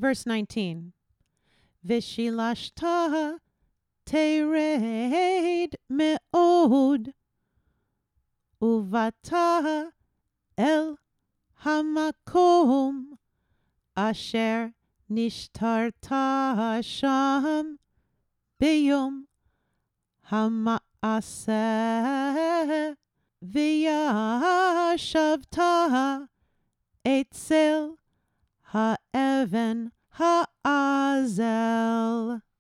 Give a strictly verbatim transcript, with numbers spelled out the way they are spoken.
Verse nineteen. Vishilashta tered me'od uvata el hamakom asher nishtarta sham biyom hamaaseh v'yashavta etzel ha'even ha'azel.